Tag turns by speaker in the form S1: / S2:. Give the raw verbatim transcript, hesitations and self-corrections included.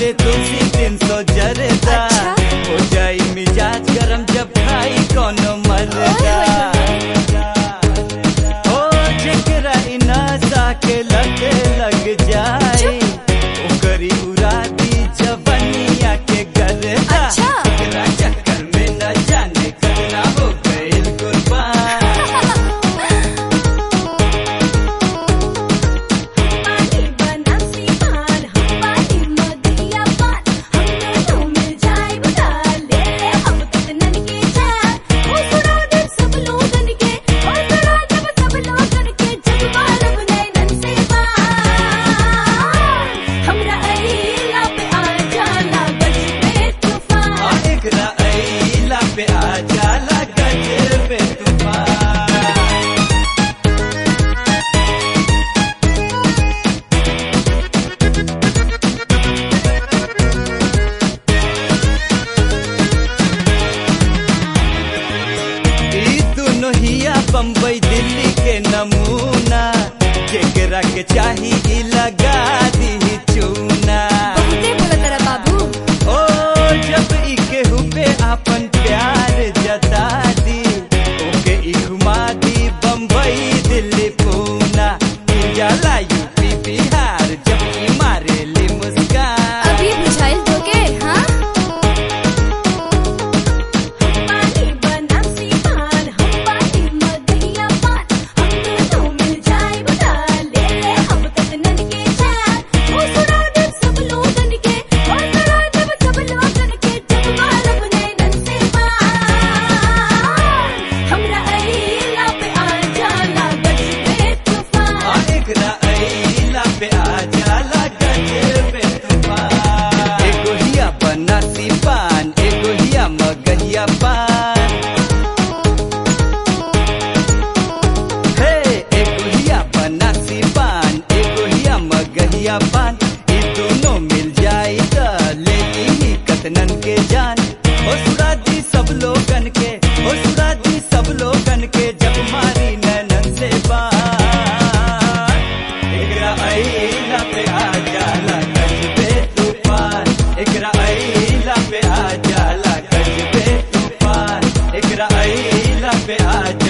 S1: मारे तुलसी तीन सौ जरदा। हो जाई मिजाज गरम जब खाई कोनो मरदा। ओ जेकरा इ नशा के लत लग जाए ओकरी उड़ा दी जवनिया के गर्दा। एकरा चक्कर में न जाने करना हो गइल कुर्बान। पे आ जाला गज पे तूफान। ई दोनों हिया बम्बई दिल्ली के नमूना। जेकरा के चाही ई लगा दी चूना।
S2: बाबू
S1: ओ जब ई केहू पे आपन प्यार जता दी ओके ई घुमा दी बम्बई दिल्ली पूना। जाला यूपी बिहार जब ई मारे ली मुस्कान।
S2: अभी बुझाइल धोखे हाँ।
S1: पे आ जाला गज पे तूफान। एगो हिया बनासी पान एगो हिया मगहिया पान। हे एगो हिया बनासी पान एगो हिया मगहिया पान। ई दोनों मिल जाई त ले ली कतनन के जान। हो सुरा दी सब लोगन के हो सुरा दी सब लोगन के जब मारी नैनन से बान। एकरा अइला पे आ जाला गज पे तूफान। एकरा अइला पे आ जाला गज पे तूफान। एकरा अइला पे आ